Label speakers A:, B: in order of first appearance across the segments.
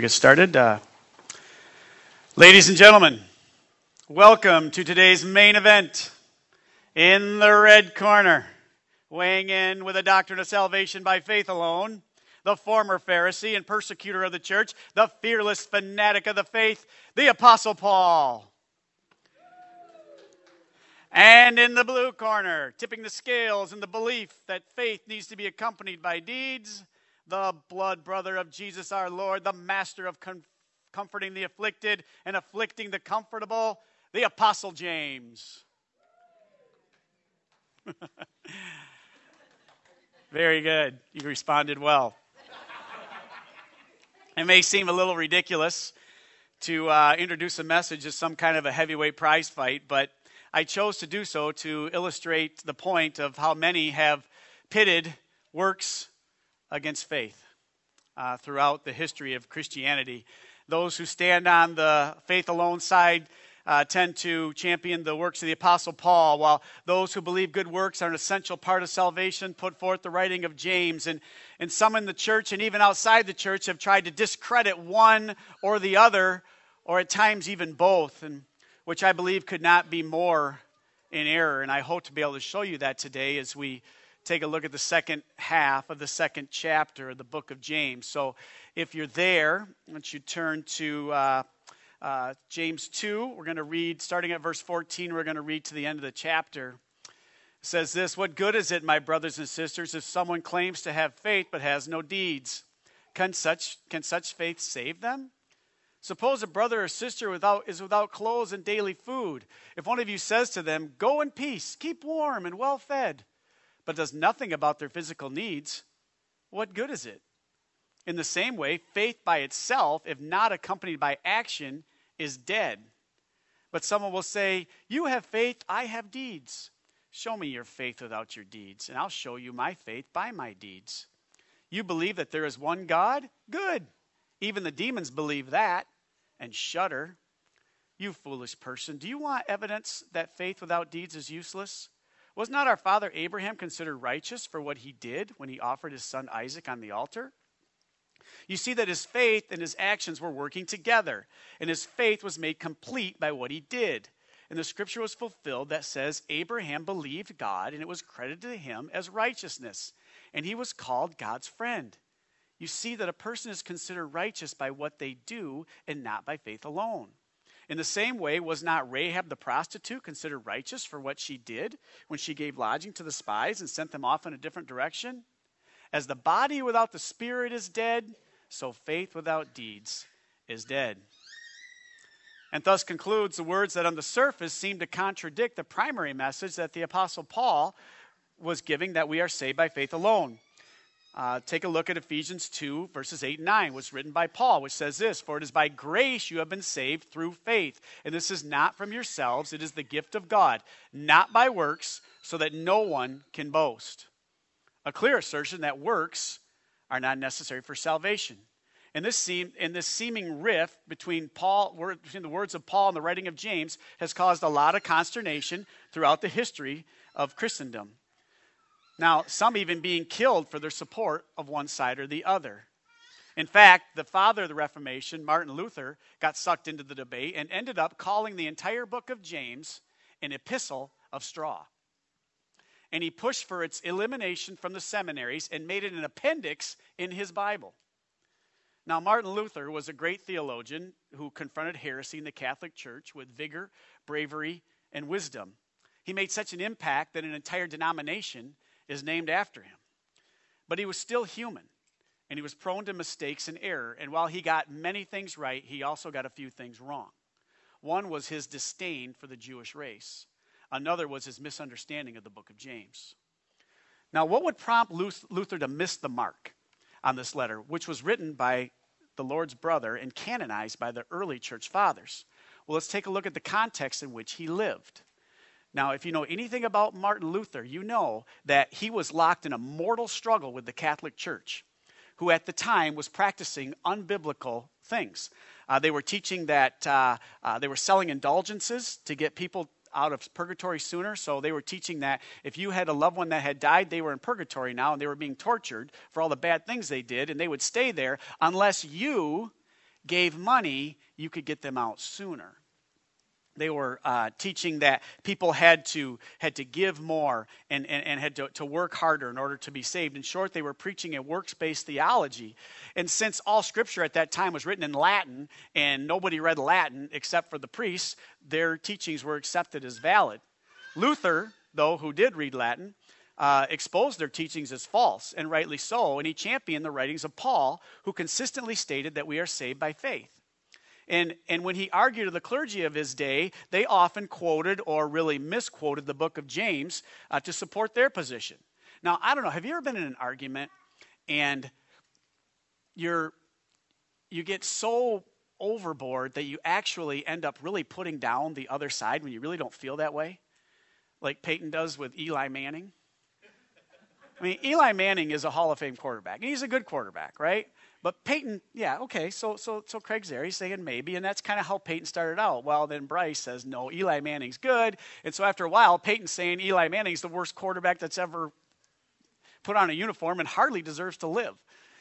A: We get started. Ladies and gentlemen, welcome to today's main event. In the red corner, weighing in with a doctrine of salvation by faith alone, the former Pharisee and persecutor of the church, the fearless fanatic of the faith, the Apostle Paul. And in the blue corner, tipping the scales in the belief that faith needs to be accompanied by deeds, the blood brother of Jesus our Lord, the master of comforting the afflicted and afflicting the comfortable, the Apostle James. Very good. You responded well. It may seem a little ridiculous to introduce a message as some kind of a heavyweight prize fight, but I chose to do so to illustrate the point of how many have pitted works against faith throughout the history of Christianity. Those who stand on the faith alone side tend to champion the works of the Apostle Paul, while those who believe good works are an essential part of salvation put forth the writing of James. And some in the church and even outside the church have tried to discredit one or the other, or at times even both, and which I believe could not be more in error. And I hope to be able to show you that today as we take a look at the second half of the second chapter of the book of James. So if you're there, I want you to turn to James 2. We're going to read, starting at verse 14, we're going to read to the end of the chapter. It says this: "What good is it, my brothers and sisters, if someone claims to have faith but has no deeds? Can such faith save them? Suppose a brother or sister is without clothes and daily food. If one of you says to them, 'Go in peace, keep warm and well fed,' but does nothing about their physical needs, what good is it? In the same way, faith by itself, if not accompanied by action, is dead. But someone will say, 'You have faith, I have deeds. Show me your faith without your deeds, and I'll show you my faith by my deeds. You believe that there is one God? Good. Even the demons believe that and shudder. You foolish person, do you want evidence that faith without deeds is useless? Was not our father Abraham considered righteous for what he did when he offered his son Isaac on the altar? You see that his faith and his actions were working together, and his faith was made complete by what he did. And the scripture was fulfilled that says, Abraham believed God, and it was credited to him as righteousness, and he was called God's friend. You see that a person is considered righteous by what they do and not by faith alone. In the same way, was not Rahab the prostitute considered righteous for what she did when she gave lodging to the spies and sent them off in a different direction? As the body without the spirit is dead, so faith without deeds is dead." And thus concludes the words that on the surface seem to contradict the primary message that the Apostle Paul was giving, that we are saved by faith alone. Take a look at Ephesians 2, verses 8 and 9, which is written by Paul, which says this: "For it is by grace you have been saved through faith. And this is not from yourselves, it is the gift of God, not by works, so that no one can boast." A clear assertion that works are not necessary for salvation. And this seeming rift between the words of Paul and the writing of James has caused a lot of consternation throughout the history of Christendom. Now, some even being killed for their support of one side or the other. In fact, the father of the Reformation, Martin Luther, got sucked into the debate and ended up calling the entire book of James an epistle of straw. And he pushed for its elimination from the seminaries and made it an appendix in his Bible. Now, Martin Luther was a great theologian who confronted heresy in the Catholic Church with vigor, bravery, and wisdom. He made such an impact that an entire denomination is named after him. But he was still human, and he was prone to mistakes and error. And while he got many things right, he also got a few things wrong. One was his disdain for the Jewish race. Another was his misunderstanding of the book of James. Now, what would prompt Luther to miss the mark on this letter, which was written by the Lord's brother and canonized by the early church fathers? Well, let's take a look at the context in which he lived. Now, if you know anything about Martin Luther, you know that he was locked in a mortal struggle with the Catholic Church, who at the time was practicing unbiblical things. They were teaching that they were selling indulgences to get people out of purgatory sooner. So they were teaching that if you had a loved one that had died, they were in purgatory now, and they were being tortured for all the bad things they did, and they would stay there unless you gave money, you could get them out sooner. They were teaching that people had to give more and had to work harder in order to be saved. In short, they were preaching a works-based theology. And since all Scripture at that time was written in Latin and nobody read Latin except for the priests, their teachings were accepted as valid. Luther, though, who did read Latin, exposed their teachings as false, and rightly so, and he championed the writings of Paul, who consistently stated that we are saved by faith. And when he argued to the clergy of his day, they often quoted or really misquoted the book of James to support their position. Now, I don't know, have you ever been in an argument and you get so overboard that you actually end up really putting down the other side when you really don't feel that way? Like Peyton does with Eli Manning. I mean, Eli Manning is a Hall of Fame quarterback, and he's a good quarterback, right? But Peyton, yeah, okay, so Craig's there. He's saying maybe, and that's kind of how Peyton started out. Well, then Bryce says, no, Eli Manning's good. And so after a while, Peyton's saying Eli Manning's the worst quarterback that's ever put on a uniform and hardly deserves to live.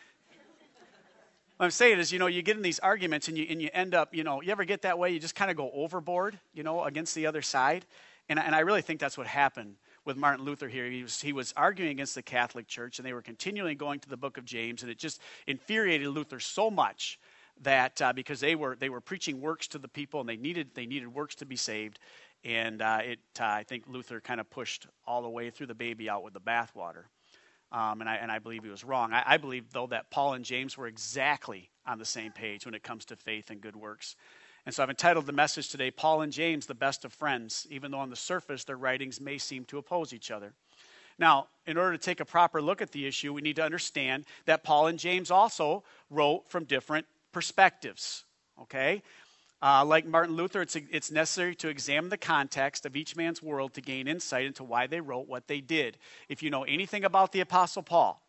A: What I'm saying is, you get in these arguments and you end up, you ever get that way? You just kind of go overboard, against the other side. And I really think that's what happened with Martin Luther here. He was arguing against the Catholic Church, and they were continually going to the book of James, and it just infuriated Luther so much that because they were preaching works to the people, and they needed works to be saved, and I think Luther kind of pushed all the way through the baby out with the bathwater, and I believe he was wrong. I believe, though, that Paul and James were exactly on the same page when it comes to faith and good works. And so I've entitled the message today, Paul and James, the best of friends, even though on the surface their writings may seem to oppose each other. Now, in order to take a proper look at the issue, we need to understand that Paul and James also wrote from different perspectives, okay? Like Martin Luther, it's necessary to examine the context of each man's world to gain insight into why they wrote what they did. If you know anything about the Apostle Paul,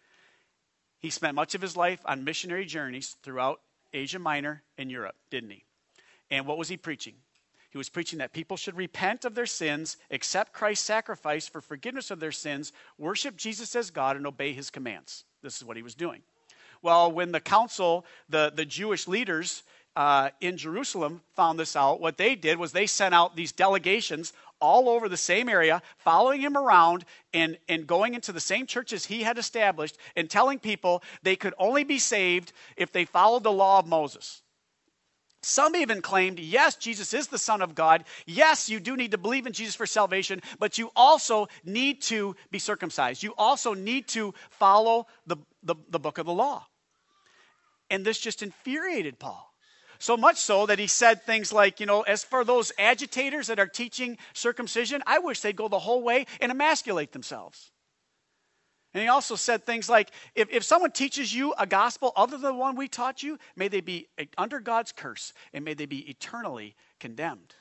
A: he spent much of his life on missionary journeys throughout Asia Minor and Europe, didn't he? And what was he preaching? He was preaching that people should repent of their sins, accept Christ's sacrifice for forgiveness of their sins, worship Jesus as God, and obey his commands. This is what he was doing. Well, when the council, the Jewish leaders in Jerusalem found this out, what they did was they sent out these delegations all over the same area, following him around and going into the same churches he had established and telling people they could only be saved if they followed the law of Moses. Some even claimed, yes, Jesus is the Son of God. Yes, you do need to believe in Jesus for salvation, but you also need to be circumcised. You also need to follow the book of the law. And this just infuriated Paul. So much so that he said things like, as for those agitators that are teaching circumcision, I wish they'd go the whole way and emasculate themselves. And he also said things like, if someone teaches you a gospel other than the one we taught you, may they be under God's curse, and may they be eternally condemned.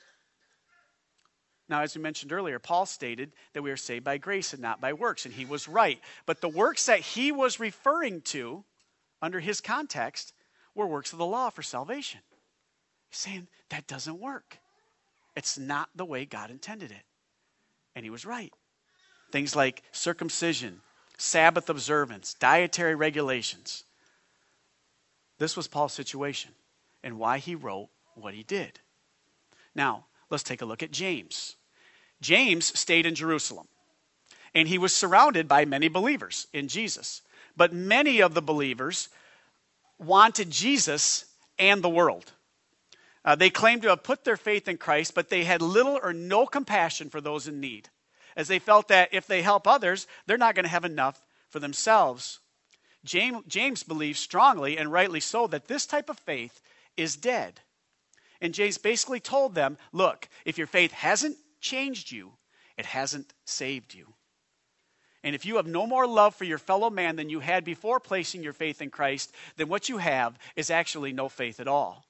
A: Now, as we mentioned earlier, Paul stated that we are saved by grace and not by works, and he was right. But the works that he was referring to, under his context, were works of the law for salvation. He's saying that doesn't work. It's not the way God intended it. And he was right. Things like circumcision, Sabbath observance, dietary regulations. This was Paul's situation and why he wrote what he did. Now, let's take a look at James. James stayed in Jerusalem, and he was surrounded by many believers in Jesus. But many of the believers wanted Jesus and the world. They claimed to have put their faith in Christ, but they had little or no compassion for those in need, as they felt that if they help others, they're not going to have enough for themselves. James believes strongly, and rightly so, that this type of faith is dead. And James basically told them, look, if your faith hasn't changed you, it hasn't saved you. And if you have no more love for your fellow man than you had before placing your faith in Christ, then what you have is actually no faith at all.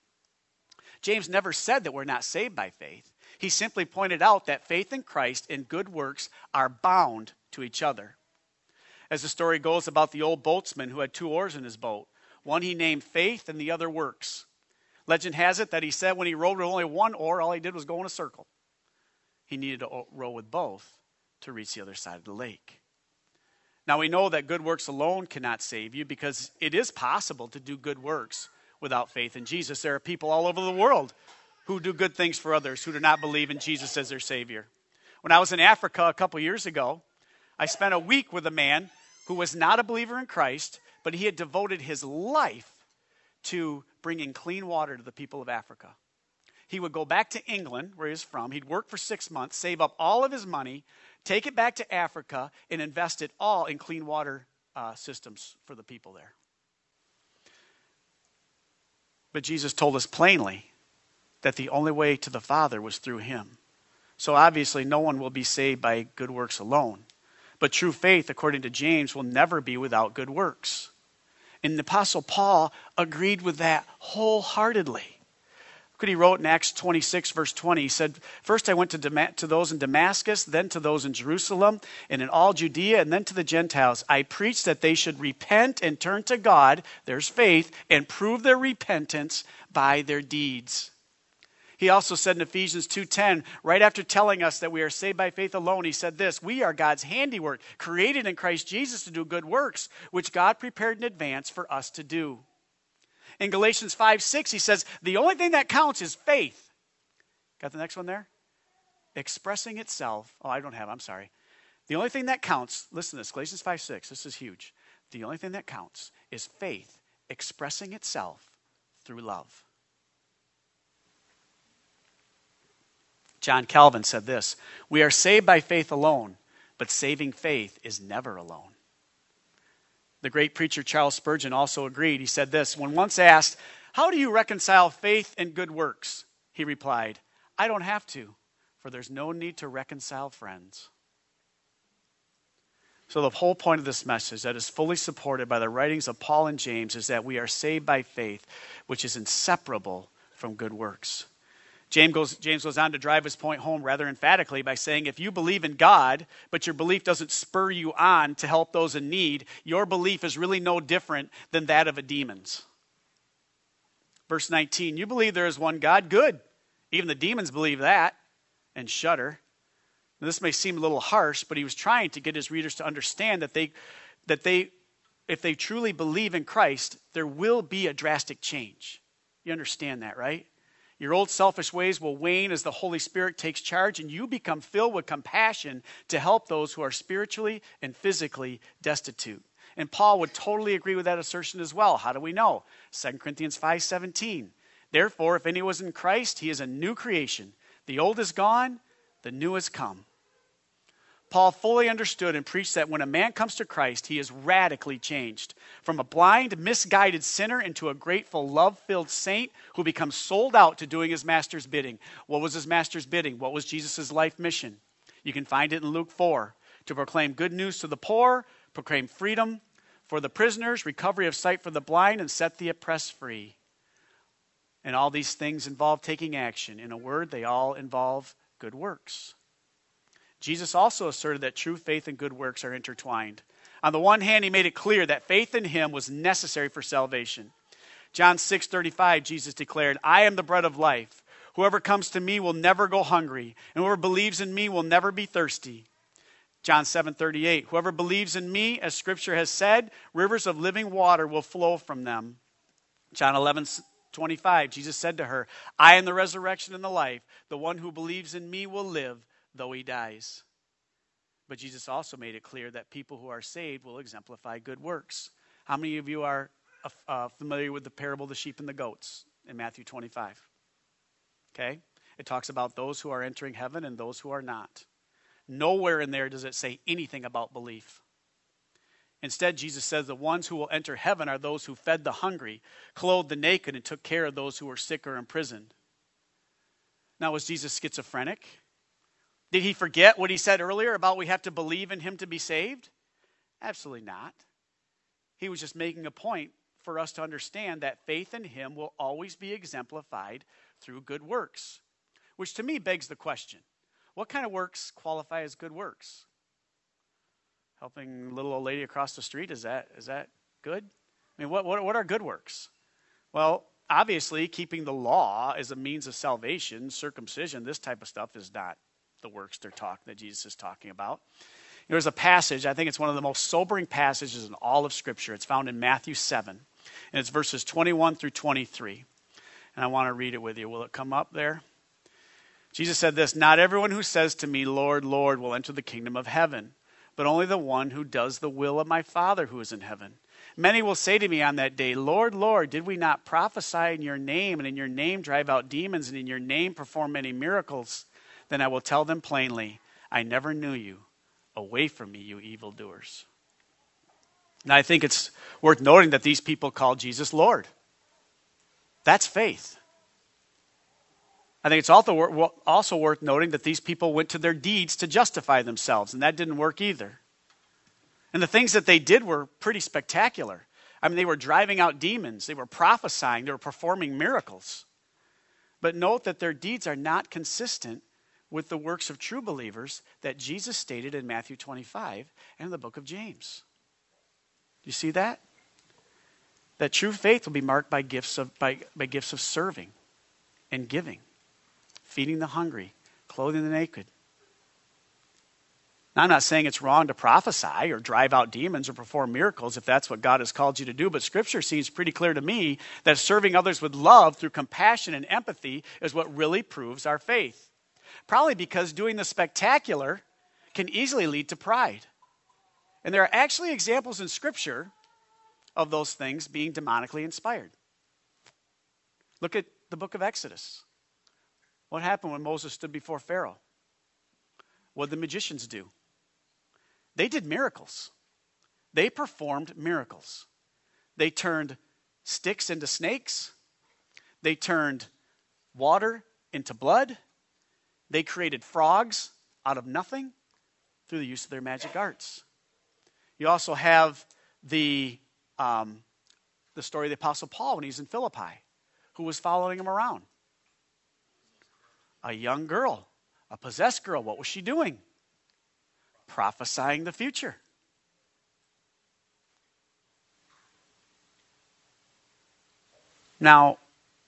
A: James never said that we're not saved by faith. He simply pointed out that faith in Christ and good works are bound to each other. As the story goes about the old boatsman who had 2 oars in his boat, one he named faith and the other works. Legend has it that he said when he rowed with only 1 oar, all he did was go in a circle. He needed to row with both to reach the other side of the lake. Now we know that good works alone cannot save you, because it is possible to do good works without faith in Jesus. There are people all over the world who do good things for others who do not believe in Jesus as their Savior. When I was in Africa a couple years ago, I spent a week with a man who was not a believer in Christ, but he had devoted his life to bringing clean water to the people of Africa. He would go back to England, where he was from. He'd work for 6 months, save up all of his money, take it back to Africa, and invest it all in clean water systems for the people there. But Jesus told us plainly that the only way to the Father was through him. So obviously no one will be saved by good works alone. But true faith, according to James, will never be without good works. And the Apostle Paul agreed with that wholeheartedly. Look what he wrote in Acts 26, verse 20. He said, "First I went to those in Damascus, then to those in Jerusalem, and in all Judea, and then to the Gentiles. I preached that they should repent and turn to God," there's faith, "and prove their repentance by their deeds." He also said in Ephesians 2:10, right after telling us that we are saved by faith alone, he said this, "We are God's handiwork, created in Christ Jesus to do good works, which God prepared in advance for us to do." In Galatians 5:6, he says, the only thing that counts is faith. Got the next one there? Expressing itself. Oh, I don't have it. I'm sorry. The only thing that counts, listen to this, Galatians 5:6, this is huge. The only thing that counts is faith expressing itself through love. John Calvin said this, "We are saved by faith alone, but saving faith is never alone." The great preacher Charles Spurgeon also agreed. He said this, when once asked, "How do you reconcile faith and good works?" he replied, "I don't have to, for there's no need to reconcile friends." So the whole point of this message that is fully supported by the writings of Paul and James is that we are saved by faith, which is inseparable from good works. James goes on to drive his point home rather emphatically by saying, if you believe in God, but your belief doesn't spur you on to help those in need, your belief is really no different than that of a demon's. Verse 19, you believe there is one God? Good. Even the demons believe that and shudder. Now, this may seem a little harsh, but he was trying to get his readers to understand that if they truly believe in Christ, there will be a drastic change. You understand that, right? Your old selfish ways will wane as the Holy Spirit takes charge, and you become filled with compassion to help those who are spiritually and physically destitute. And Paul would totally agree with that assertion as well. How do we know? 2 Corinthians 5:17. Therefore, if anyone is in Christ, he is a new creation. The old is gone, the new has come. Paul fully understood and preached that when a man comes to Christ, he is radically changed. From a blind, misguided sinner into a grateful, love-filled saint who becomes sold out to doing his master's bidding. What was his master's bidding? What was Jesus' life mission? You can find it in Luke 4. To proclaim good news to the poor, proclaim freedom for the prisoners, recovery of sight for the blind, and set the oppressed free. And all these things involve taking action. In a word, they all involve good works. Jesus also asserted that true faith and good works are intertwined. On the one hand, he made it clear that faith in him was necessary for salvation. John 6:35, Jesus declared, I am the bread of life. Whoever comes to me will never go hungry, and whoever believes in me will never be thirsty. John 7:38, whoever believes in me, as Scripture has said, rivers of living water will flow from them. John 11:25, Jesus said to her, I am the resurrection and the life. The one who believes in me will live, though he dies. But Jesus also made it clear that people who are saved will exemplify good works. How many of you are familiar with the parable of the sheep and the goats in Matthew 25? Okay? It talks about those who are entering heaven and those who are not. Nowhere in there does it say anything about belief. Instead, Jesus says the ones who will enter heaven are those who fed the hungry, clothed the naked, and took care of those who were sick or imprisoned. Now, was Jesus schizophrenic? Did he forget what he said earlier about we have to believe in him to be saved? Absolutely not. He was just making a point for us to understand that faith in him will always be exemplified through good works. Which to me begs the question, what kind of works qualify as good works? Helping a little old lady across the street, is that good? I mean, what are good works? Well, obviously, keeping the law as a means of salvation, circumcision, this type of stuff is not the works that Jesus is talking about. There's a passage, I think it's one of the most sobering passages in all of Scripture. It's found in Matthew 7. And it's verses 21 through 23. And I want to read it with you. Will it come up there? Jesus said this, "Not everyone who says to me, 'Lord, Lord,' will enter the kingdom of heaven, but only the one who does the will of my Father who is in heaven. Many will say to me on that day, 'Lord, Lord, did we not prophesy in your name, and in your name drive out demons, and in your name perform many miracles?' Then I will tell them plainly, 'I never knew you. Away from me, you evildoers.'" Now I think it's worth noting that these people called Jesus Lord. That's faith. I think it's also worth noting that these people went to their deeds to justify themselves, and that didn't work either. And the things that they did were pretty spectacular. I mean, they were driving out demons, they were prophesying, they were performing miracles. But note that their deeds are not consistent with the works of true believers that Jesus stated in Matthew 25 and in the book of James. Do you see that? That true faith will be marked by gifts of serving and giving, feeding the hungry, clothing the naked. Now, I'm not saying it's wrong to prophesy or drive out demons or perform miracles if that's what God has called you to do, but Scripture seems pretty clear to me that serving others with love through compassion and empathy is what really proves our faith. Probably because doing the spectacular can easily lead to pride. And there are actually examples in Scripture of those things being demonically inspired. Look at the book of Exodus. What happened when Moses stood before Pharaoh? What did the magicians do? They did miracles. They performed miracles. They turned sticks into snakes. They turned water into blood. They created frogs out of nothing through the use of their magic arts. You also have the story of the Apostle Paul when he's in Philippi. Who was following him around? A young girl, a possessed girl. What was she doing? Prophesying the future. Now,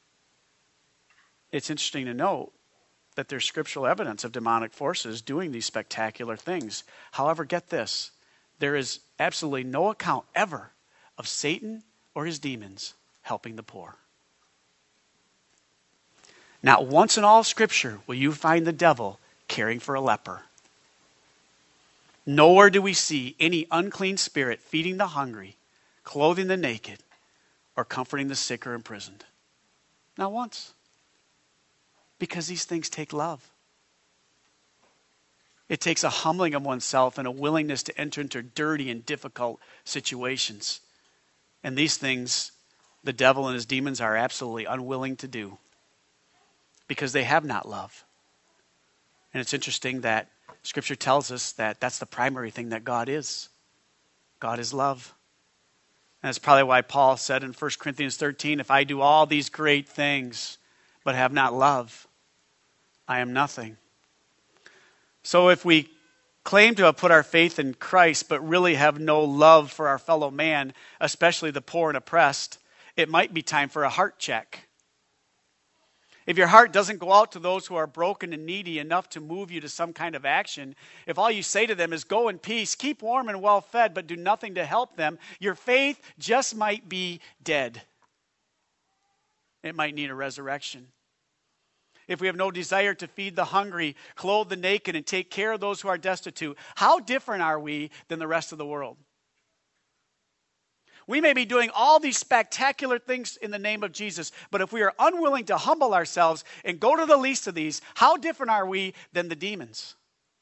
A: it's interesting to note that there's scriptural evidence of demonic forces doing these spectacular things. However, get this. There is absolutely no account ever of Satan or his demons helping the poor. Not once in all Scripture will you find the devil caring for a leper. Nowhere do we see any unclean spirit feeding the hungry, clothing the naked, or comforting the sick or imprisoned. Not once. Because these things take love. It takes a humbling of oneself and a willingness to enter into dirty and difficult situations. And these things, the devil and his demons are absolutely unwilling to do. Because they have not love. And it's interesting that Scripture tells us that that's the primary thing that God is. God is love. And that's probably why Paul said in 1 Corinthians 13, "If I do all these great things, but have not love, I am nothing." So if we claim to have put our faith in Christ, but really have no love for our fellow man, especially the poor and oppressed, it might be time for a heart check. If your heart doesn't go out to those who are broken and needy enough to move you to some kind of action, if all you say to them is go in peace, keep warm and well fed, but do nothing to help them, your faith just might be dead. It might need a resurrection. If we have no desire to feed the hungry, clothe the naked, and take care of those who are destitute, how different are we than the rest of the world? We may be doing all these spectacular things in the name of Jesus, but if we are unwilling to humble ourselves and go to the least of these, how different are we than the demons?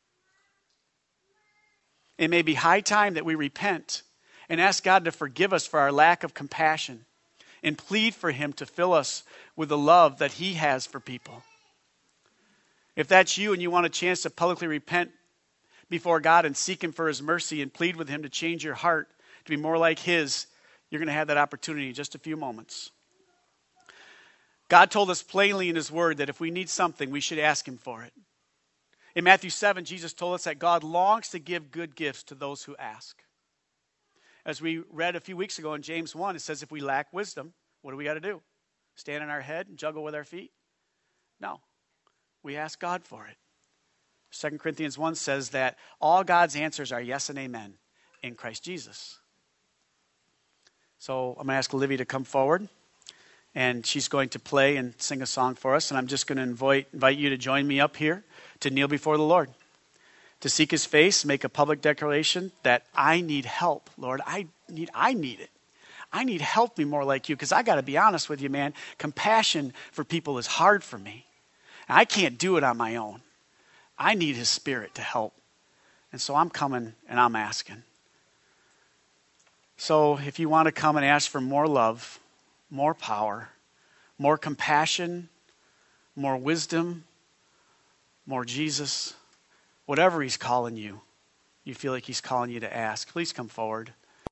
A: It may be high time that we repent and ask God to forgive us for our lack of compassion and plead for Him to fill us with the love that He has for people. If that's you and you want a chance to publicly repent before God and seek Him for His mercy and plead with Him to change your heart to be more like His, you're going to have that opportunity in just a few moments. God told us plainly in His Word that if we need something, we should ask Him for it. In Matthew 7, Jesus told us that God longs to give good gifts to those who ask. As we read a few weeks ago in James 1, it says if we lack wisdom, what do we got to do? Stand on our head and juggle with our feet? No. We ask God for it. 2 Corinthians 1 says that all God's answers are yes and amen in Christ Jesus. So I'm going to ask Olivia to come forward, and she's going to play and sing a song for us. And I'm just going to invite you to join me up here to kneel before the Lord, to seek his face, make a public declaration that I need help, Lord. I need it. I need help be more like you, because I got to be honest with you, man. Compassion for people is hard for me. I can't do it on my own. I need his Spirit to help. And so I'm coming and I'm asking. So if you want to come and ask for more love, more power, more compassion, more wisdom, more Jesus, whatever he's calling you, you feel like he's calling you to ask, please come forward.